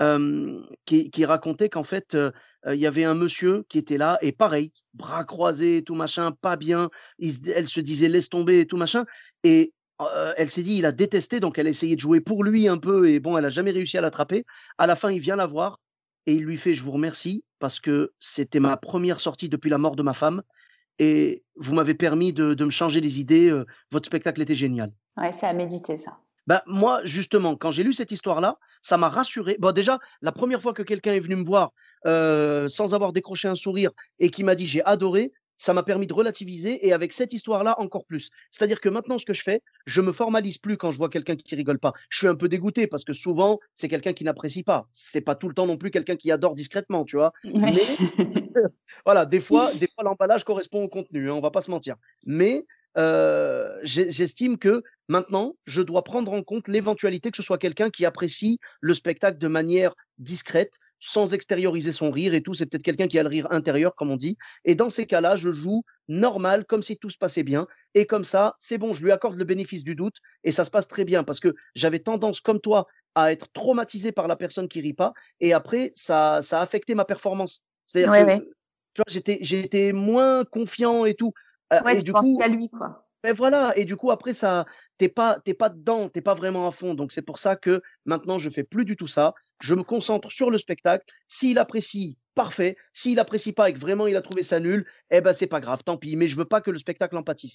qui racontait qu'en fait, il y avait un monsieur qui était là et pareil, bras croisés et tout machin, pas bien. Elle se disait: «Laisse tomber» et tout machin et elle s'est dit: «Il a détesté», donc elle a essayé de jouer pour lui un peu et bon, elle a jamais réussi à l'attraper. À la fin, il vient la voir et il lui fait: «Je vous remercie parce que c'était ma première sortie depuis la mort de ma femme et vous m'avez permis de me changer les idées, votre spectacle était génial». Ouais, c'est à méditer ça. Bah, moi, justement, quand j'ai lu cette histoire-là, ça m'a rassuré. Bon, déjà, la première fois que quelqu'un est venu me voir, sans avoir décroché un sourire et qui m'a dit: «J'ai adoré», ça m'a permis de relativiser et avec cette histoire-là, encore plus. C'est-à-dire que maintenant, ce que je fais, je me formalise plus quand je vois quelqu'un qui rigole pas. Je suis un peu dégoûté parce que souvent, c'est quelqu'un qui n'apprécie pas. C'est pas tout le temps non plus quelqu'un qui adore discrètement, tu vois? Ouais. Mais voilà, des fois l'emballage correspond au contenu, hein, on va pas se mentir. Mais, j'estime que maintenant, je dois prendre en compte l'éventualité que ce soit quelqu'un qui apprécie le spectacle de manière discrète, sans extérioriser son rire et tout. C'est peut-être quelqu'un qui a le rire intérieur, comme on dit et dans ces cas-là, je joue normal, comme si tout se passait bien et comme ça, c'est bon, je lui accorde le bénéfice du doute et ça se passe très bien. Parce que j'avais tendance, comme toi, à être traumatisé par la personne qui rit pas et après ça a affecté ma performance. C'est-à-dire Ouais, que ouais. tu vois, j'étais moins confiant et tout, Ouais, et tu du penses coup qu'à lui, quoi. voilà et du coup après ça tu es pas dedans, tu es pas vraiment à fond donc c'est pour ça que maintenant je fais plus du tout ça. Je me concentre sur le spectacle. S'il apprécie, parfait. S'il apprécie pas et que vraiment il a trouvé ça nul, eh ben, c'est pas grave, tant pis, mais je veux pas que le spectacle en pâtisse.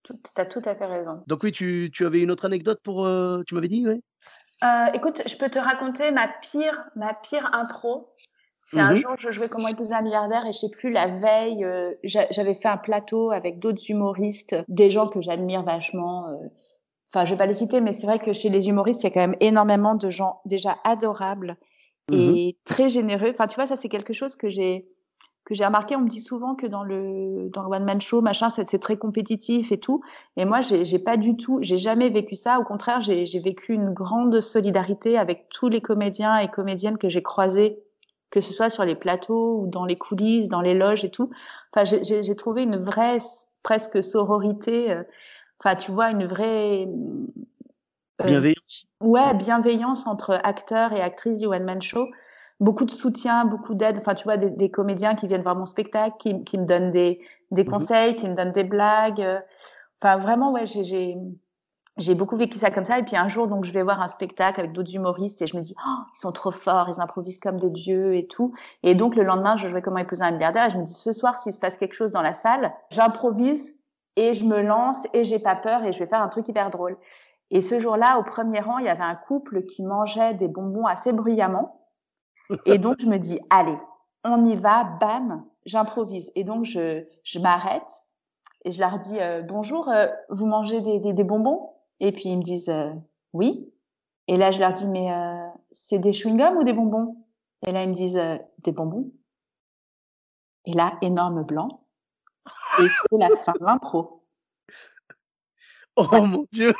Tu as tout à fait raison. Donc oui, tu avais une autre anecdote pour, tu m'avais dit, oui? Écoute, je peux te raconter ma pire impro. C'est un Mmh. jour, je jouais Comment épouser un milliardaire et je sais plus, la veille, j'avais fait un plateau avec d'autres humoristes, des gens que j'admire vachement. Enfin, je vais pas les citer, mais c'est vrai que chez les humoristes, il y a quand même énormément de gens déjà adorables Mmh. et très généreux. Enfin, tu vois, ça, c'est quelque chose que j'ai remarqué. On me dit souvent que dans le one man show, machin, c'est très compétitif et tout. Et moi, j'ai pas du tout, j'ai jamais vécu ça. Au contraire, j'ai vécu une grande solidarité avec tous les comédiens et comédiennes que j'ai croisés, que ce soit sur les plateaux ou dans les coulisses, dans les loges et tout. Enfin, j'ai trouvé une vraie presque sororité. Enfin, tu vois, une vraie euh, Bienveillance. ouais, bienveillance entre acteurs et actrices du one man show. Beaucoup de soutien, beaucoup d'aide. Enfin, tu vois, des comédiens qui viennent voir mon spectacle, qui me donnent des Mmh. conseils, qui me donnent des blagues. Enfin, vraiment, ouais, j'ai beaucoup vécu ça comme ça. Et puis un jour, donc, je vais voir un spectacle avec d'autres humoristes et je me dis, oh, ils sont trop forts, ils improvisent comme des dieux et tout. Et donc, le lendemain, je jouais Comment épouser un milliardaire et je me dis, ce soir, s'il se passe quelque chose dans la salle, j'improvise et je me lance et j'ai pas peur et je vais faire un truc hyper drôle. Et ce jour-là, au premier rang, il y avait un couple qui mangeait des bonbons assez bruyamment. Et donc, je me dis, allez, on y va, bam, j'improvise. Et donc, je m'arrête et je leur dis, bonjour, vous mangez des bonbons? Et puis, ils me disent, oui. Et là, je leur dis, mais c'est des chewing-gums ou des bonbons? Et là, ils me disent, des bonbons. Et là, énorme blanc. Et c'est la fin de l'impro. Oh mon Dieu!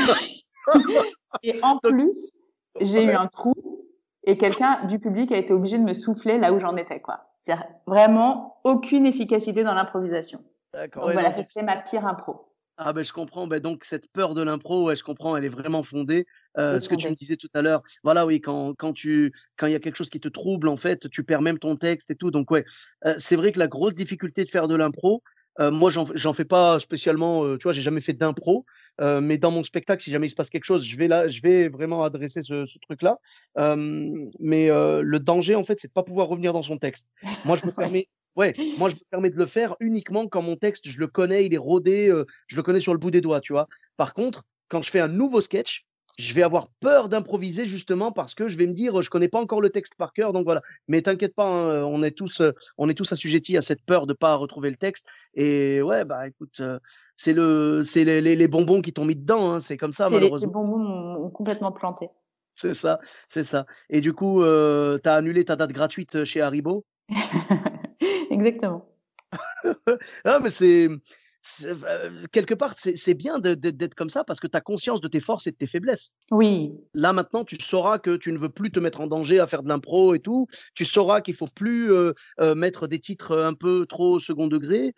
Et en Donc plus, j'ai eu ouais. un trou et quelqu'un du public a été obligé de me souffler là où j'en étais, quoi. C'est-à-dire vraiment aucune efficacité dans l'improvisation. D'accord, Donc ouais, voilà, non, ça donc c'était ma pire impro. ah ben je comprends, ben donc cette peur de l'impro, ouais, je comprends, elle est vraiment fondée. Et Ce que tu me fondée. disais tout à l'heure, voilà, oui, quand il y a quelque chose qui te trouble, en fait, tu perds même ton texte et tout, donc ouais, c'est vrai que la grosse difficulté de faire de l'impro, moi j'en fais pas spécialement, tu vois? J'ai jamais fait d'impro, mais dans mon spectacle, si jamais il se passe quelque chose, je vais vraiment adresser ce truc-là. Mais le danger, en fait, c'est de pas pouvoir revenir dans son texte. Moi, je me Ouais. permets moi je me permets de le faire uniquement quand mon texte, je le connais, il est rodé, je le connais sur le bout des doigts, tu vois? Par contre, quand je fais un nouveau sketch, je vais avoir peur d'improviser justement parce que je vais me dire: «Je connais pas encore le texte par cœur», donc voilà. Mais t'inquiète pas, hein, on est tous assujettis à cette peur de pas retrouver le texte et ouais, bah, écoute, c'est les bonbons qui t'ont mis dedans, hein, c'est comme ça C'est les malheureusement. bonbons m'ont complètement planté. C'est ça, c'est ça et du coup, tu as annulé ta date gratuite, chez Haribo? Exactement. Non, mais quelque part, c'est bien d'être comme ça parce que tu as conscience de tes forces et de tes faiblesses. Oui. Là, maintenant, tu sauras que tu ne veux plus te mettre en danger à faire de l'impro et tout. Tu sauras qu'il faut plus, mettre des titres, un peu trop second degré.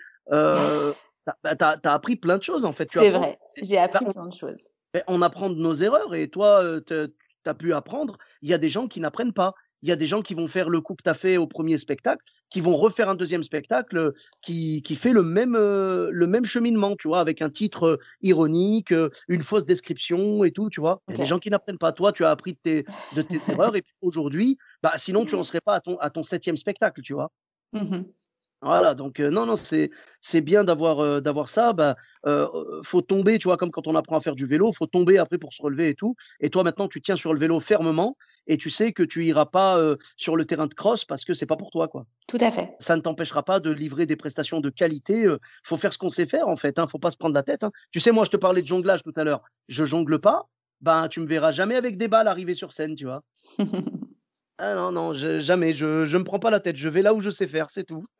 Tu as appris plein de choses, en fait. Tu C'est apprends vrai, j'ai bah, appris plein de choses. on apprend de nos erreurs et toi, tu as pu apprendre. Il y a des gens qui n'apprennent pas. Il y a des gens qui vont faire le coup que tu as fait au premier spectacle, qui vont refaire un deuxième spectacle, qui fait le même cheminement, tu vois? Avec un titre, ironique, une fausse description et tout, tu vois? Il y a des OK. gens qui n'apprennent pas. Toi, tu as appris de tes erreurs et puis aujourd'hui, bah, sinon tu en serais pas à ton 7e spectacle, tu vois? Mmh mh. Voilà, donc non, non, c'est bien d'avoir ça. Bah, faut tomber, tu vois? Comme quand on apprend à faire du vélo, faut tomber après pour se relever et tout et toi, maintenant, tu tiens sur le vélo fermement et tu sais que tu iras pas, sur le terrain de cross parce que c'est pas pour toi, quoi. Tout à fait. Ça ne t'empêchera pas de livrer des prestations de qualité, faut faire ce qu'on sait faire, en fait, hein, faut pas se prendre la tête, hein. Tu sais, moi, je te parlais de jonglage tout à l'heure. Je jongle pas, ben, tu me verras jamais avec des balles arriver sur scène, tu vois? Ah non, non, jamais, je me prends pas la tête, je vais là où je sais faire, c'est tout.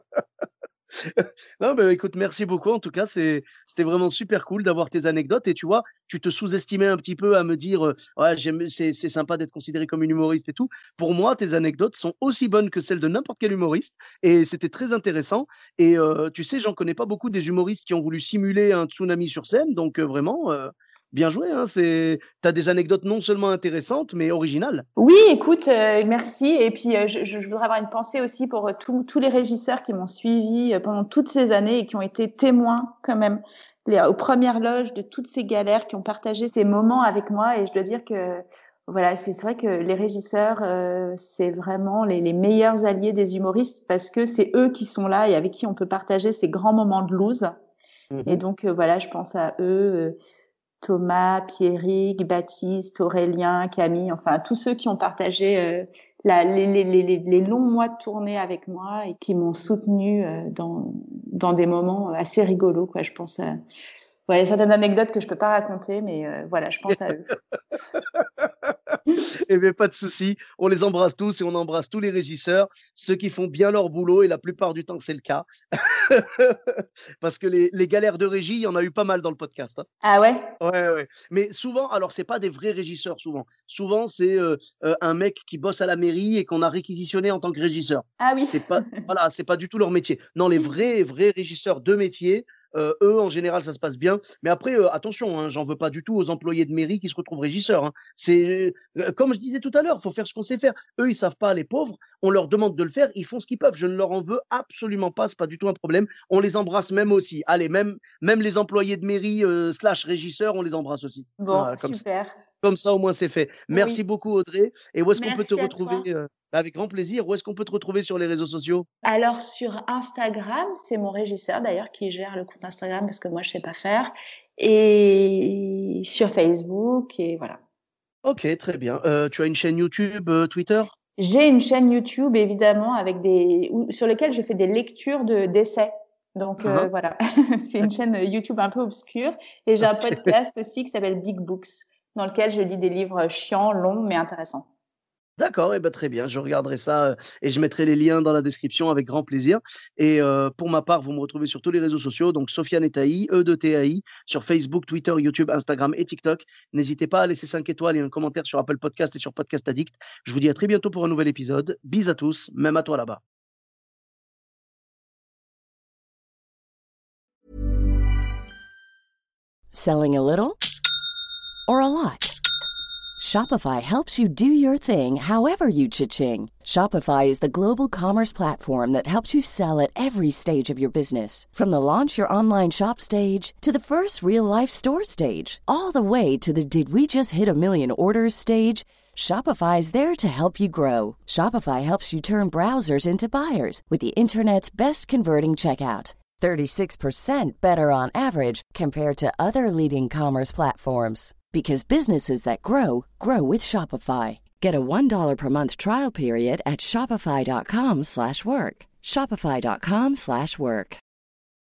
Non, bah, écoute, merci beaucoup. En tout cas, c'était vraiment super cool d'avoir tes anecdotes et tu vois, tu te sous-estimais un petit peu à me dire, «Ouais, c'est sympa d'être considéré comme une humoriste et tout». Pour moi, tes anecdotes sont aussi bonnes que celles de n'importe quel humoriste et c'était très intéressant et tu sais, j'en connais pas beaucoup des humoristes qui ont voulu simuler un tsunami sur scène donc vraiment, bien joué, hein. Tu as des anecdotes non seulement intéressantes, mais originales. Oui, écoute, merci et puis, je voudrais avoir une pensée aussi pour, tous les régisseurs qui m'ont suivie, pendant toutes ces années et qui ont été témoins quand même, aux premières loges de toutes ces galères, qui ont partagé ces moments avec moi et je dois dire que, voilà, c'est vrai que les régisseurs, c'est vraiment les meilleurs alliés des humoristes parce que c'est eux qui sont là et avec qui on peut partager ces grands moments de loose Et donc, voilà, je pense à eux, Thomas, Pierrick, Baptiste, Aurélien, Camille, enfin, tous ceux qui ont partagé les longs mois de tournée avec moi et qui m'ont soutenue dans des moments assez rigolos, quoi. Je pense à... Ouais, il y a certaines anecdotes que je peux pas raconter, mais voilà, je pense à eux. Eh bien, pas de souci. On les embrasse tous et on embrasse tous les régisseurs, ceux qui font bien leur boulot et la plupart du temps, c'est le cas. Parce que les galères de régie, il y en a eu pas mal dans le podcast, hein. Ah ouais? Ouais, ouais. Mais souvent, alors c'est pas des vrais régisseurs souvent. Souvent, c'est un mec qui bosse à la mairie et qu'on a réquisitionné en tant que régisseur. Ah oui. C'est pas, voilà, c'est pas du tout leur métier. Non, les vrais régisseurs de métier, eux, en général, ça se passe bien. Mais après, attention, hein, j'en veux pas du tout aux employés de mairie qui se retrouvent régisseurs, hein. C'est comme je disais tout à l'heure, faut faire ce qu'on sait faire. Eux, ils savent pas, les pauvres. On leur demande de le faire, ils font ce qu'ils peuvent. Je ne leur en veux absolument pas, c'est pas du tout un problème. On les embrasse même aussi. Allez, même les employés de mairie slash régisseurs, on les embrasse aussi. Bon, Voilà, super. comme ça, au moins, c'est fait. Merci Oui. beaucoup, Audrey. Et où est-ce qu'on peut te Merci à toi. retrouver avec grand plaisir. Où est-ce qu'on peut te retrouver sur les réseaux sociaux? Alors sur Instagram, c'est mon régisseur d'ailleurs qui gère le compte Instagram parce que moi je sais pas faire. Et sur Facebook et voilà. Ok, très bien. Tu as une chaîne YouTube, Twitter? J'ai une chaîne YouTube évidemment avec sur lesquelles je fais des lectures d'essais. Donc Hein. voilà, c'est une chaîne YouTube un peu obscure. Et j'ai un Ok. podcast aussi qui s'appelle Big Books, dans lequel je lis des livres chiants, longs mais intéressants. D'accord, et ben très bien. Je regarderai ça et je mettrai les liens dans la description avec grand plaisir. Et pour ma part, vous me retrouvez sur tous les réseaux sociaux, donc Sofiane Etaï, E2TAI, sur Facebook, Twitter, YouTube, Instagram et TikTok. N'hésitez pas à laisser 5 étoiles et un commentaire sur Apple Podcast et sur Podcast Addict. Je vous dis à très bientôt pour un nouvel épisode. Bis à tous, même à toi là-bas. Selling a little or a lot? Shopify helps you do your thing however you cha-ching. Shopify is the global commerce platform that helps you sell at every stage of your business. From the launch your online shop stage to the first real-life store stage, all the way to the did we just hit a million orders stage. Shopify is there to help you grow. Shopify helps you turn browsers into buyers with the internet's best converting checkout. 36% better on average compared to other leading commerce platforms. Because businesses that grow, grow with Shopify. Get a $1 per month trial period at shopify.com/work. Shopify.com/work.